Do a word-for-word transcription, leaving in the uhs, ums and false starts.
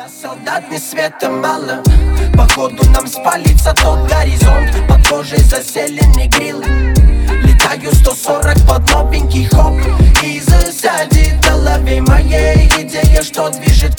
Я солдат, ни света мало. Походу нам спалится тот горизонт. Под кожей заселенный грилл. Летаю сто сорок под новенький хоп. И засядет в голове моей идея, что движет